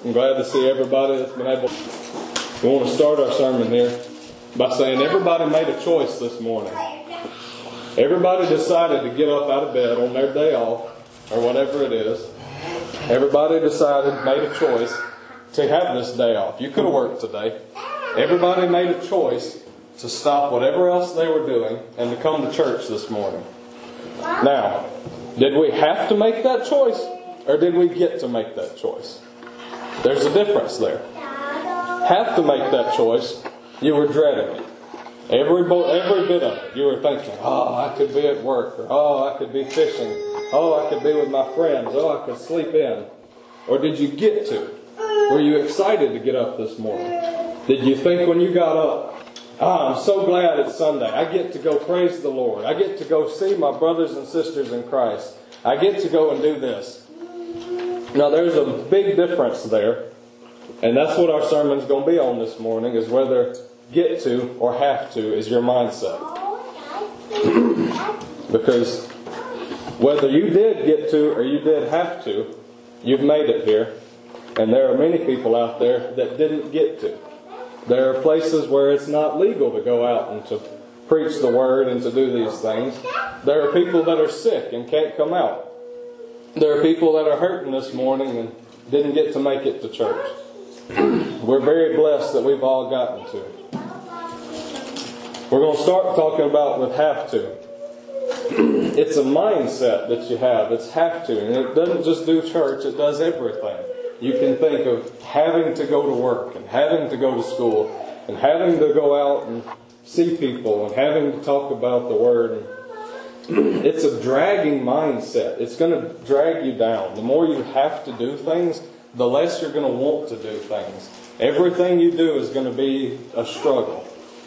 I'm glad to see everybody that's been able. We want to start our sermon here by saying everybody made a choice this morning. Everybody decided to get up out of bed on their day off, or whatever it is. Everybody decided, made a choice to have this day off. You could have worked today. Everybody made a choice to stop whatever else they were doing and to come to church this morning. Now, did we have to make that choice, or did we get to make that choice? There's a difference there. Have to make that choice, you were dreading it. Every bit of it. You were thinking, oh, I could be at work, or oh, I could be fishing, oh, I could be with my friends, oh, I could sleep in. Or did you get to? Were you excited to get up this morning? Did you think when you got up, I'm so glad it's Sunday. I get to go praise the Lord. I get to go see my brothers and sisters in Christ. I get to go and do this. Now there's a big difference there. And that's what our sermon's going to be on this morning, is whether get to or have to is your mindset. Because whether you did get to or you did have to, you've made it here. And there are many people out there that didn't get to. There are places where it's not legal to go out and to preach the word and to do these things. There are people that are sick and can't come out. There are people that are hurting this morning and didn't get to make it to church. We're very blessed that we've all gotten to. We're going to start talking about with have to. It's a mindset that you have. It's have to. And it doesn't just do church, it does everything. You can think of having to go to work and having to go to school and having to go out and see people and having to talk about the Word. It's a dragging mindset. It's going to drag you down. The more you have to do things, the less you're going to want to do things. Everything you do is going to be a struggle.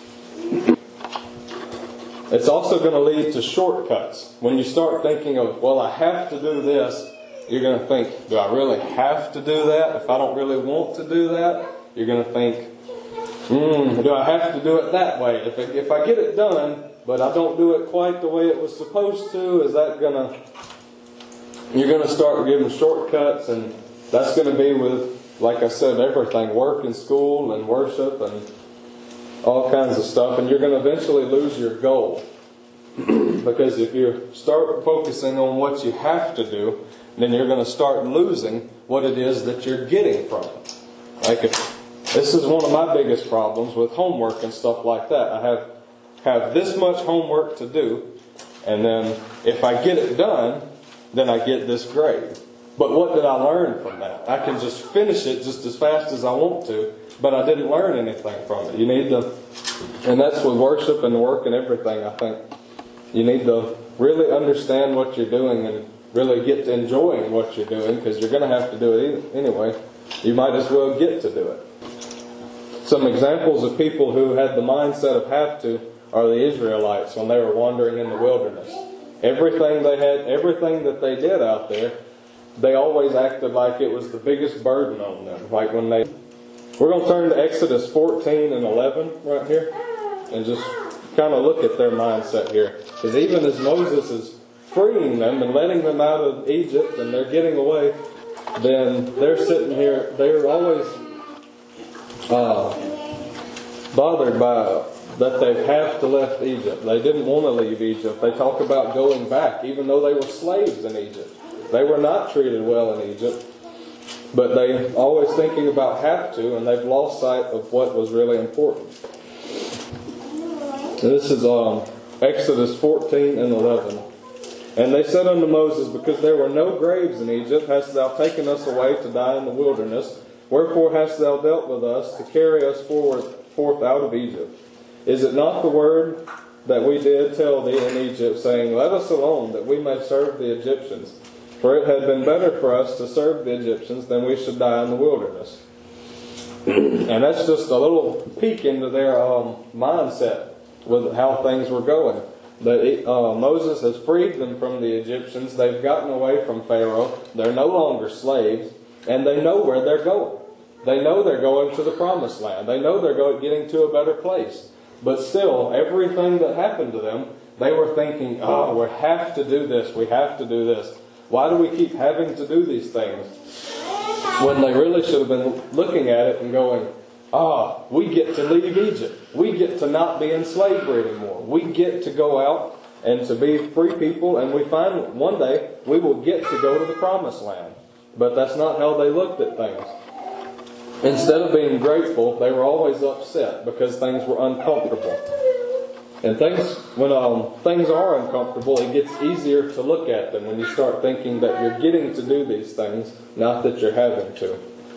It's also going to lead to shortcuts. When you start thinking of, well, I have to do this, you're going to think, do I really have to do that? If I don't really want to do that, you're going to think, do I have to do it that way? If I get it done, but I don't do it quite the way it was supposed to, is that going to... You're going to start giving shortcuts, and that's going to be with, like I said, everything. Work and school and worship and all kinds of stuff. And you're going to eventually lose your goal. Because if you start focusing on what you have to do, then you're going to start losing what it is that you're getting from it. This is one of my biggest problems with homework and stuff like that. I have this much homework to do, and then if I get it done, then I get this grade. But what did I learn from that? I can just finish it just as fast as I want to, but I didn't learn anything from it. You need to, and that's with worship and work and everything, I think. You need to really understand what you're doing and really get to enjoying what you're doing, because you're going to have to do it anyway. You might as well get to do it. Some examples of people who had the mindset of have to are the Israelites when they were wandering in the wilderness. Everything they had, everything that they did out there, they always acted like it was the biggest burden on them. Like when we're going to turn to Exodus 14 and 11 right here, and just kind of look at their mindset here. Because even as Moses is freeing them and letting them out of Egypt and they're getting away, then they're sitting here, they're always bothered by that they have to left Egypt. They didn't want to leave Egypt. They talk about going back, even though they were slaves in Egypt. They were not treated well in Egypt, but they always thinking about have to, and they've lost sight of what was really important. And this is Exodus 14 and 11. And they said unto Moses, because there were no graves in Egypt, hast thou taken us away to die in the wilderness? Wherefore hast thou dealt with us to carry us forth out of Egypt? Is it not the word that we did tell thee in Egypt, saying, let us alone, that we may serve the Egyptians? For it had been better for us to serve the Egyptians than we should die in the wilderness. And that's just a little peek into their mindset with how things were going. Moses has freed them from the Egyptians. They've gotten away from Pharaoh. They're no longer slaves. And they know where they're going. They know they're going to the promised land. They know they're getting to a better place. But still, everything that happened to them, they were thinking, we have to do this. We have to do this. Why do we keep having to do these things? when they really should have been looking at it and going, we get to leave Egypt. We get to not be in slavery anymore. We get to go out and to be free people, and we find one day we will get to go to the promised land. But that's not how they looked at things. Instead of being grateful, they were always upset because things were uncomfortable. And when things are uncomfortable, it gets easier to look at them when you start thinking that you're getting to do these things, not that you're having to.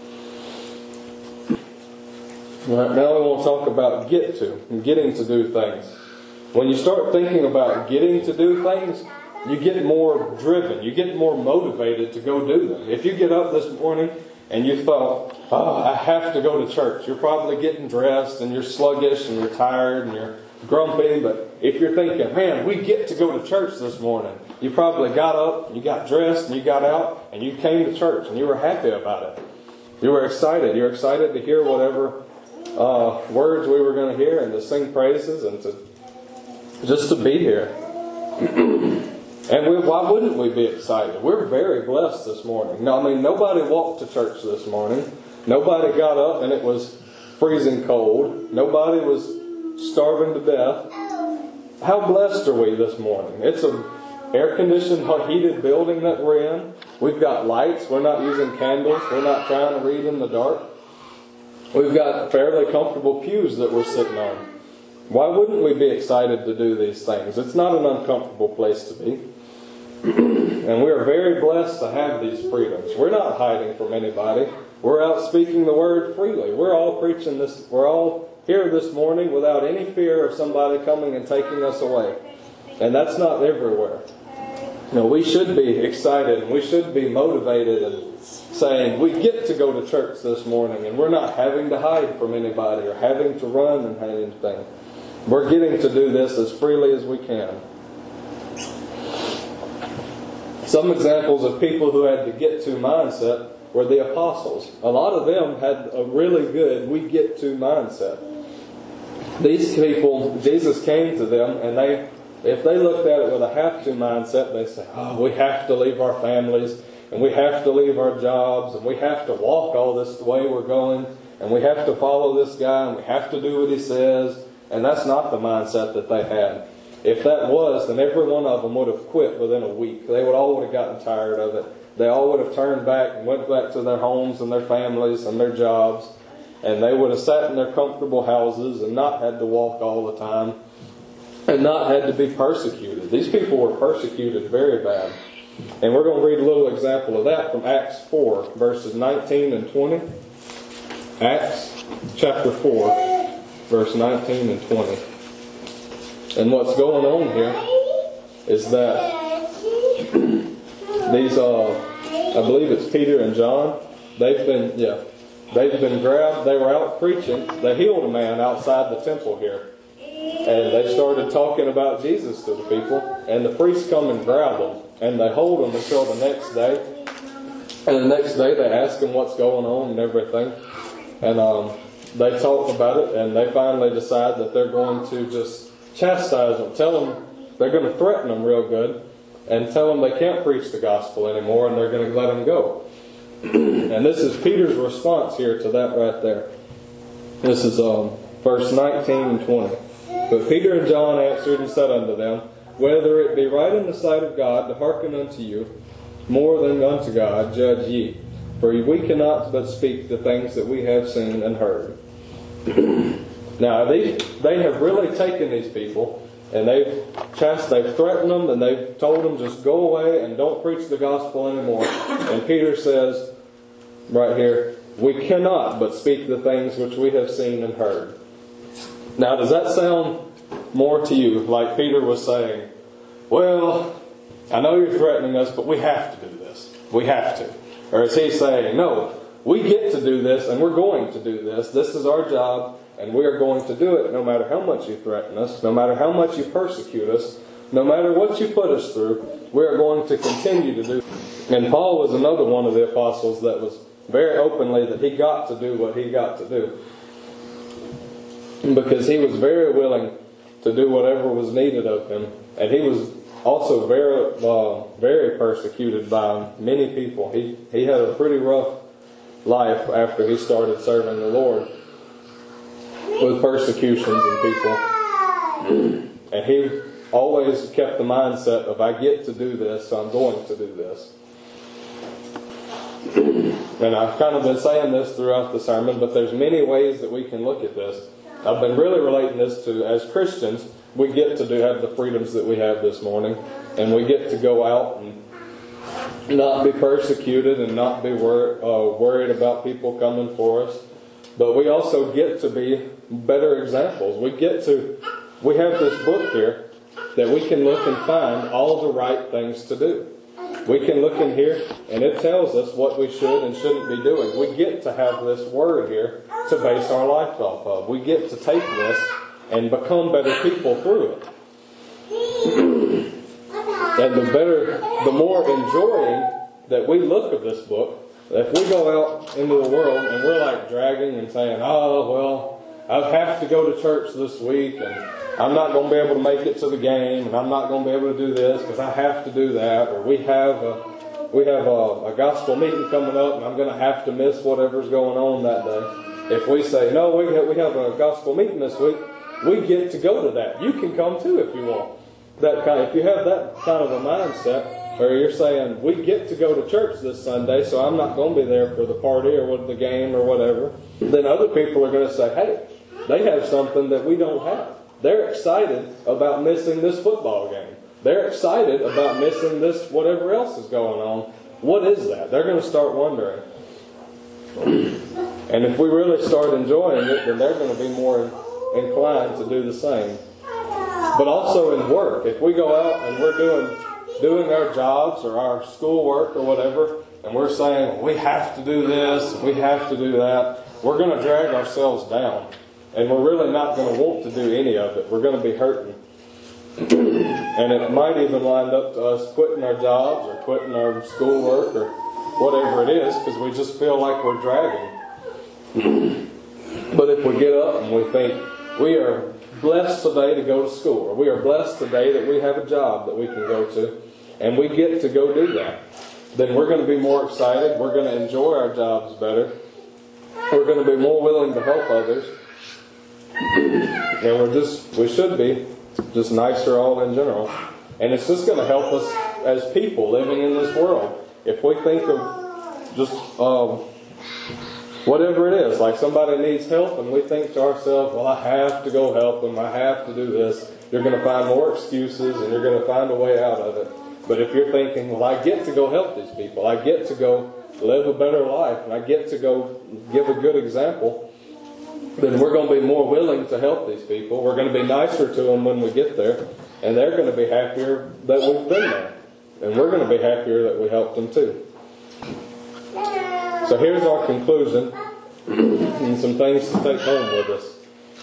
Right, now we want to talk about get to and getting to do things. When you start thinking about getting to do things, you get more driven, you get more motivated to go do them. If you get up this morning and you thought, I have to go to church, you're probably getting dressed and you're sluggish and you're tired and you're grumpy. But if you're thinking, man, we get to go to church this morning, you probably got up, you got dressed, and you got out and you came to church and you were happy about it. You were excited. You were excited to hear whatever words we were going to hear and to sing praises and to just to be here. And why wouldn't we be excited? We're very blessed this morning. No, nobody walked to church this morning. Nobody got up and it was freezing cold. Nobody was starving to death. How blessed are we this morning? It's an air-conditioned, heated building that we're in. We've got lights. We're not using candles. We're not trying to read in the dark. We've got fairly comfortable pews that we're sitting on. Why wouldn't we be excited to do these things? It's not an uncomfortable place to be. And we are very blessed to have these freedoms. We're not hiding from anybody. We're out speaking the word freely. We're all preaching this. We're all here this morning without any fear of somebody coming and taking us away. And that's not everywhere. We should be excited and we should be motivated and saying, we get to go to church this morning and we're not having to hide from anybody or having to run and anything. We're getting to do this as freely as we can. Some examples of people who had the get to mindset were the apostles. A lot of them had a really good we get to mindset. These people, Jesus came to them and if they looked at it with a have to mindset, they say, we have to leave our families and we have to leave our jobs and we have to walk all this the way we're going and we have to follow this guy and we have to do what he says. And that's not the mindset that they had. If that was, then every one of them would have quit within a week. They all would have gotten tired of it. They all would have turned back and went back to their homes and their families and their jobs. And they would have sat in their comfortable houses and not had to walk all the time. And not had to be persecuted. These people were persecuted very bad. And we're going to read a little example of that from Acts 4, verses 19 and 20. Acts chapter 4, verse 19 and 20. And what's going on here is that these, I believe it's Peter and John, they've been grabbed. They were out preaching. They healed a man outside the temple here. And they started talking about Jesus to the people. And the priests come and grab them. And they hold them until the next day. And the next day they ask them what's going on and everything. And they talk about it. And they finally decide that they're going to just chastise them. Tell them, they're going to threaten them real good. And tell them they can't preach the gospel anymore. And they're going to let them go. And this is Peter's response here to that right there. This is verse 19 and 20. But Peter and John answered and said unto them, whether it be right in the sight of God to hearken unto you more than unto God, judge ye. For we cannot but speak the things that we have seen and heard. Now, they have really taken these people and they've threatened them and they've told them just go away and don't preach the gospel anymore. And Peter says right here, we cannot but speak the things which we have seen and heard. Now, does that sound more to you like Peter was saying, well, I know you're threatening us, but we have to do this. We have to. Or is he saying, no, we get to do this and we're going to do this. This is our job and we are going to do it no matter how much you threaten us, no matter how much you persecute us, no matter what you put us through, we are going to continue to do it. And Paul was another one of the apostles that was very openly that he got to do what he got to do. Because he was very willing to do whatever was needed of him. And he was also very persecuted by many people. He had a pretty rough life after he started serving the Lord with persecutions and people. And he always kept the mindset of, I get to do this, so I'm going to do this. And I've kind of been saying this throughout the sermon, but there's many ways that we can look at this. I've been really relating this to, as Christians, we get to have the freedoms that we have this morning. And we get to go out and not be persecuted and not be worried about people coming for us. But we also get to be better examples. We have this book here that we can look and find all the right things to do. We can look in here and it tells us what we should and shouldn't be doing. We get to have this word here to base our life off of. We get to take this and become better people through it. And the more enjoying that we look at this book, if we go out into the world and we're like dragging and saying, oh, well, I have to go to church this week and I'm not going to be able to make it to the game and I'm not going to be able to do this because I have to do that. Or we have a gospel meeting coming up and I'm going to have to miss whatever's going on that day. If we say, no, we have a gospel meeting this week, we get to go to that. You can come too if you want. If you have that kind of a mindset, or you're saying, we get to go to church this Sunday, so I'm not going to be there for the party or with the game or whatever, then other people are going to say, hey, they have something that we don't have. They're excited about missing this football game. They're excited about missing this whatever else is going on. What is that? They're going to start wondering. And if we really start enjoying it, then they're going to be more inclined to do the same. But also in work, if we go out and we're doing our jobs or our schoolwork or whatever, and we're saying, we have to do this, we have to do that, we're going to drag ourselves down. And we're really not going to want to do any of it. We're going to be hurting. And it might even wind up to us quitting our jobs or quitting our schoolwork or whatever it is because we just feel like we're dragging. But if we get up and we think, we are blessed today to go to school, or we are blessed today that we have a job that we can go to, and we get to go do that, then we're going to be more excited. We're going to enjoy our jobs better. We're going to be more willing to help others. And we should be just nicer all in general. And it's just going to help us as people living in this world. If we think of just whatever it is, like somebody needs help and we think to ourselves, well, I have to go help them, I have to do this, you're going to find more excuses and you're going to find a way out of it. But if you're thinking, well, I get to go help these people, I get to go live a better life, and I get to go give a good example, then we're going to be more willing to help these people. We're going to be nicer to them when we get there, and they're going to be happier that we've been there. And we're going to be happier that we helped them too. So here's our conclusion and some things to take home with us.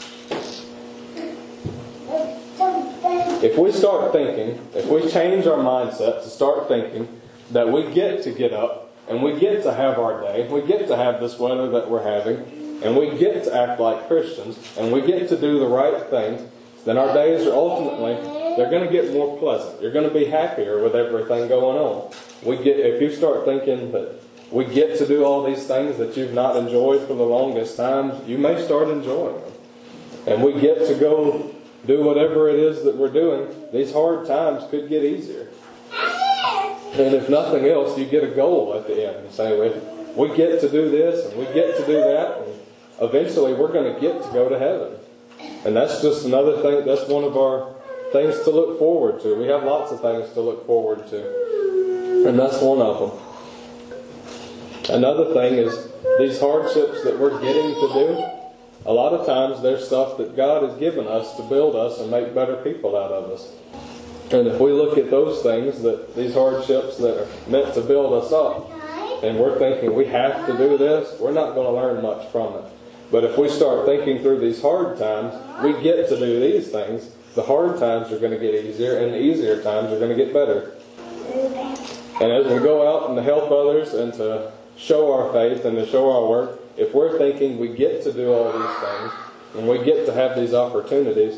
If we start thinking, if we change our mindset to start thinking that we get to get up and we get to have our day, we get to have this weather that we're having, and we get to act like Christians, and we get to do the right thing, then our days are ultimately, they're going to get more pleasant. You're going to be happier with everything going on. If you start thinking that we get to do all these things that you've not enjoyed for the longest time, you may start enjoying them. And we get to go do whatever it is that we're doing. These hard times could get easier. And if nothing else, you get a goal at the end. You say, we get to do this and we get to do that, and eventually we're going to get to go to heaven. And that's just another thing, that's one of our things to look forward to. We have lots of things to look forward to. And that's one of them. Another thing is these hardships that we're getting to do, a lot of times there's stuff that God has given us to build us and make better people out of us. And if we look at those things, that these hardships that are meant to build us up, and we're thinking we have to do this, we're not going to learn much from it. But if we start thinking through these hard times, we get to do these things, the hard times are going to get easier, and the easier times are going to get better. And as we go out and to help others and to show our faith and to show our work, if we're thinking we get to do all these things, and we get to have these opportunities,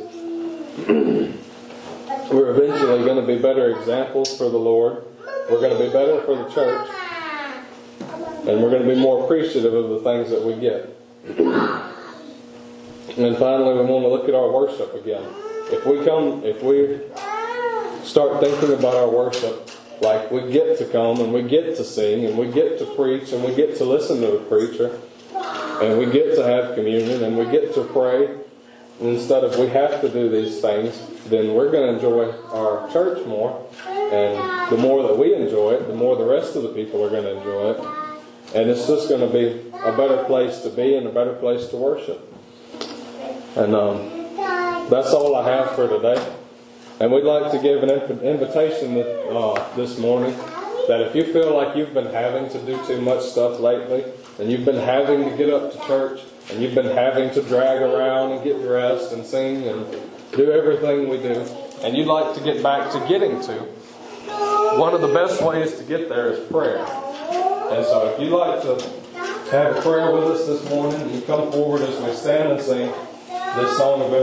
we're eventually going to be better examples for the Lord. We're going to be better for the church. And we're going to be more appreciative of the things that we get. And finally, we want to look at our worship again. If we start thinking about our worship like we get to come and we get to sing and we get to preach and we get to listen to the preacher and we get to have communion and we get to pray, instead of we have to do these things, then we're going to enjoy our church more. And the more that we enjoy it, the more the rest of the people are going to enjoy it. And it's just going to be a better place to be and a better place to worship. And that's all I have for today. And we'd like to give an invitation this morning that if you feel like you've been having to do too much stuff lately, and you've been having to get up to church, and you've been having to drag around and get dressed and sing and do everything we do, and you'd like to get back to getting to, one of the best ways to get there is prayer. And so if you'd like to have a prayer with us this morning, you come forward as we stand and sing this song of